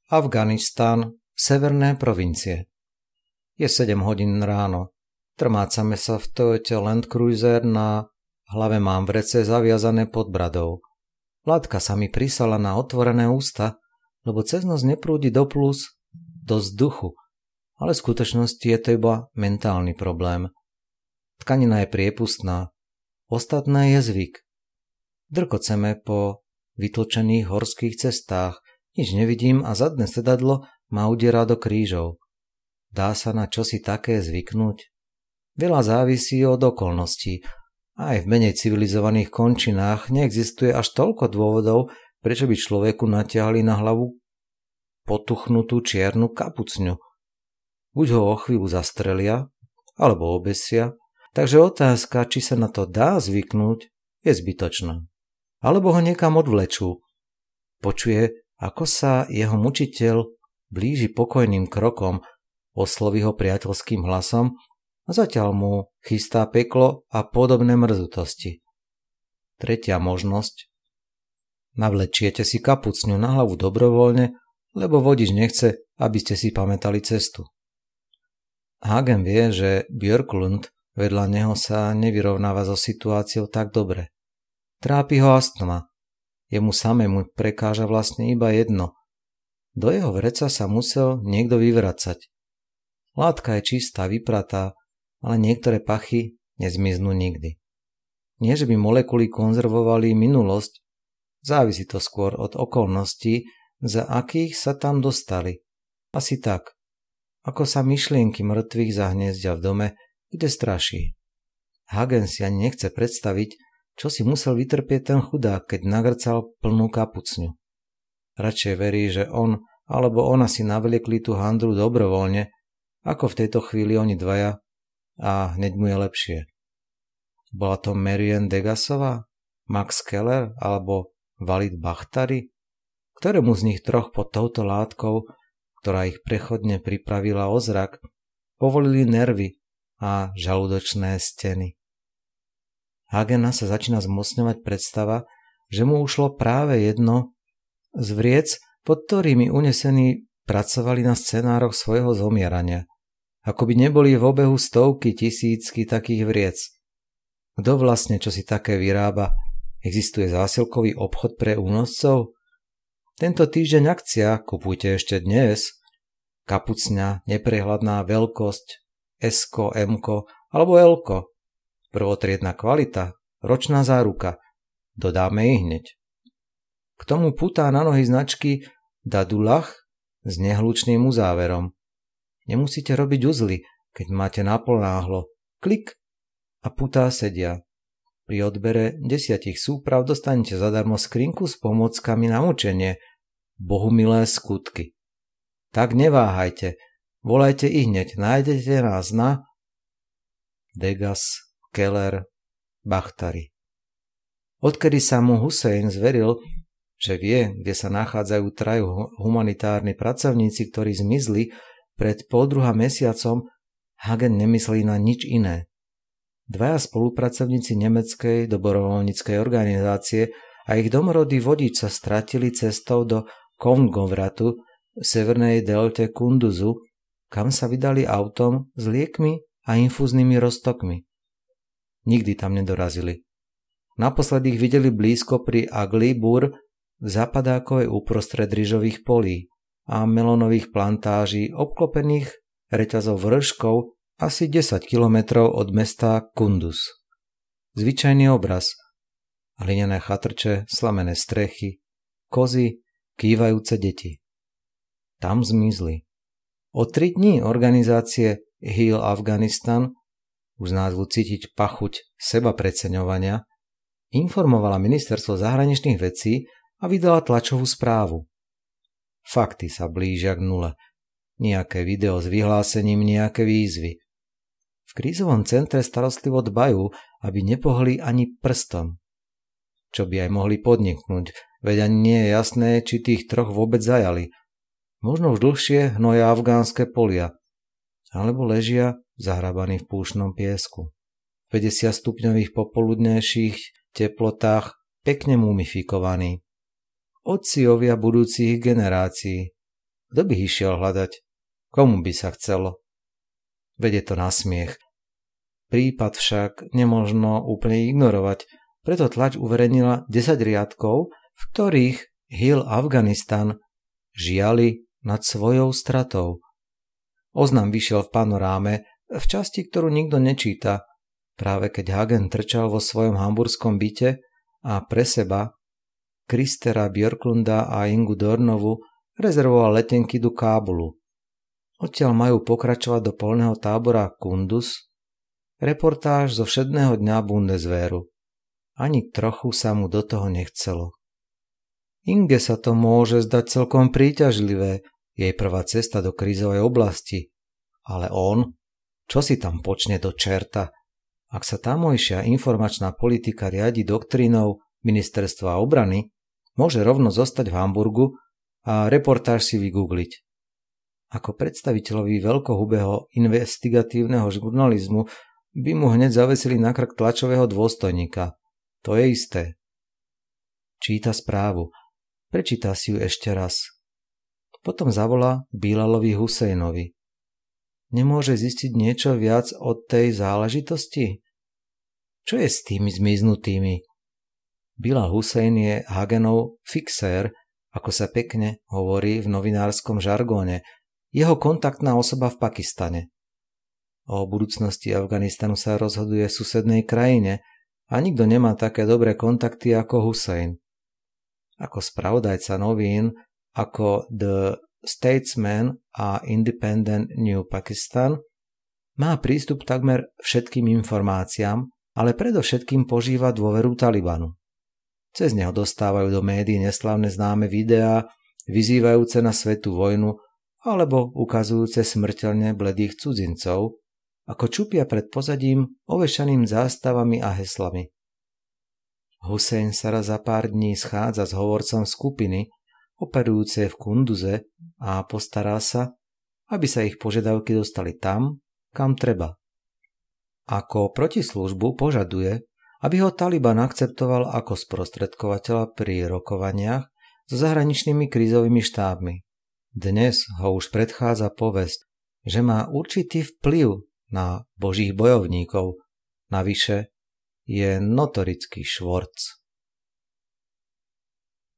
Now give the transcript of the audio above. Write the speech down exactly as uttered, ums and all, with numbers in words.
Afganistan, severné provincie. Je sedem hodín ráno. Trmácame sa v Toyote Land Cruiser, na hlave mám vrece zaviazané pod bradou. Látka sa mi prisala na otvorené ústa, lebo cez noc neprúdi do plus do vzduchu, ale v skutočnosti je to iba mentálny problém. Tkanina je priepustná, ostatné je zvyk. Drkoceme po vytlčených horských cestách, nič nevidím a zadné sedadlo ma udiera do krížov. Dá sa na čosi také zvyknúť? Veľa závisí od okolností. Aj v menej civilizovaných končinách neexistuje až toľko dôvodov, prečo by človeku natiahli na hlavu potuchnutú čiernu kapucňu. Buď ho o chvíľu zastrelia, alebo obesia, takže otázka, či sa na to dá zvyknúť, je zbytočná. Alebo ho niekam odvlečú. Počuje, ako sa jeho mučiteľ blíži pokojným krokom, osloví ho priateľským hlasom a zatiaľ mu chystá peklo a podobné mrzutosti. Tretia možnosť. Navlečiete si kapucňu na hlavu dobrovoľne, lebo vodič nechce, aby ste si pamätali cestu. Hagen vie, že Björklund vedľa neho sa nevyrovnáva so situáciou tak dobre. Trápi ho astma. Jemu samému prekáža vlastne iba jedno. Do jeho vreca sa musel niekto vyvracať. Látka je čistá, vypratá, ale niektoré pachy nezmiznú nikdy. Nie, že by molekuly konzervovali minulosť, závisí to skôr od okolností, za akých sa tam dostali. Asi tak, ako sa myšlienky mŕtvych zahniezdia v dome, kde straší. Hagen si ani nechce predstaviť, čo si musel vytrpieť ten chudák, keď nagrcal plnú kapucňu. Radšej verí, že on alebo ona si navliekli tú handru dobrovoľne, ako v tejto chvíli oni dvaja, a hneď mu je lepšie. Bola to Marian Degasová, Max Keller alebo Walid Bakhtari? Ktorému z nich troch pod touto látkou, ktorá ich prechodne pripravila o zrak, povolili nervy a žalúdočné steny? Hagena sa začína zmocňovať predstava, že mu ušlo práve jedno z vriec, pod ktorými unesení pracovali na scenároch svojho zomierania. Ako by neboli v obehu stovky, tisícky takých vriec. Kto vlastne čo si také vyrába? Existuje zásilkový obchod pre únoscov? Tento týždeň akcia, kupujte ešte dnes. Kapucňa, neprehľadná veľkosť, S-ko, M-ko alebo L-ko. Prvotriedna kvalita, ročná záruka. Dodáme ich hneď. K tomu putá na nohy značky Dadulach s nehlučným uzáverom. Nemusíte robiť uzly, keď máte napolnáhlo. Klik a putá sedia. Pri odbere desiatich súprav dostanete zadarmo skrinku s pomôckami na mučenie. Bohumilé skutky. Tak neváhajte, volajte ich hneď, nájdete nás na Degas, Keller, Bakhtari. Odkedy sa mu Hussein zveril, že vie, kde sa nachádzajú trajú humanitárni pracovníci, ktorí zmizli pred poldruha mesiacom, Hagen nemyslí na nič iné. Dvaja spolupracovníci nemeckej dobrovoľníckej organizácie a ich domorodý vodič sa stratili cestou do Kongovratu v severnej delte Kunduzu, kam sa vydali autom s liekmi a infúznymi roztokmi. Nikdy tam nedorazili. Naposledy ich videli blízko pri Aglibur v zapadákovej uprostred ryžových polí a melónových plantáží obklopených reťazov vrškov asi desať kilometrov od mesta Kunduz. Zvyčajný obraz. Hlinené chatrče, slamené strechy, kozy, kývajúce deti. Tam zmizli. O tri dní organizácie Heal Afghanistan, už z názvu cítiť pachuť seba preceňovania, informovala ministerstvo zahraničných vecí a vydala tlačovú správu. Fakty sa blížia k nule. Nejaké video s vyhlásením, nejaké výzvy. V krízovom centre starostlivo dbajú, aby nepohli ani prstom. Čo by aj mohli podniknúť, veď ani nie je jasné, či tých troch vôbec zajali. Možno už dlhšie hnoja afgánske polia, alebo ležia zahrabaní v púšnom piesku. V päťdesiat stupňových popoludnejších teplotách pekne mumifikovaní. Otcovia budúcich generácií. Kto by ich išiel hľadať? Komu by sa chcelo? Veď je to na smiech. Prípad však nemožno úplne ignorovať, preto tlač uverejnila desať riadkov, v ktorých Hill Afganistan žiali nad svojou stratou. Oznam vyšiel v panoráme, v časti, ktorú nikto nečíta, práve keď Hagen trčal vo svojom hamburskom byte a pre seba, Kristera Björklunda a Ingu Dornovu rezervoval letenky do Kábulu. Odtiaľ majú pokračovať do poľného tábora Kunduz, reportáž zo všedného dňa Bundeswehru. Ani trochu sa mu do toho nechcelo. Inge sa to môže zdať celkom príťažlivé, jej prvá cesta do krízovej oblasti. Ale on, čo si tam počne do čerta? Ak sa tamojšia informačná politika riadi doktrínou ministerstva obrany, môže rovno zostať v Hamburgu a reportáž si vygoogliť. Ako predstaviteľovi veľkohubého investigatívneho žurnalizmu by mu hneď zavesili na krk tlačového dôstojníka. To je isté. Číta správu. Prečíta si ju ešte raz. Potom zavolá Bilalovi Husejnovi. Nemôže zistiť niečo viac od tej záležitosti? Čo je s tými zmiznutými? Bilal Husejn je Hagenov fixér, ako sa pekne hovorí v novinárskom žargóne, jeho kontaktná osoba v Pakistane. O budúcnosti Afganistanu sa rozhoduje v susednej krajine a nikto nemá také dobré kontakty ako Husejn. Ako spravodajca novín ako The Statesman a Independent New Pakistan má prístup takmer všetkým informáciám, ale predovšetkým požíva dôveru Talibanu. Cez neho dostávajú do médií neslávne známe videá, vyzývajúce na svätú vojnu alebo ukazujúce smrteľne bledých cudzincov, ako čupia pred pozadím ovešaným zástavami a heslami. Husejn sa raz za pár dní schádza s hovorcom skupiny, operujúce v Kunduze a postará sa, aby sa ich požiadavky dostali tam, kam treba. Ako protislužbu požaduje, aby ho Taliban akceptoval ako sprostredkovateľa pri rokovaniach so zahraničnými krízovými štábmi. Dnes ho už predchádza povesť, že má určitý vplyv na božích bojovníkov, navyše je notorický švorc.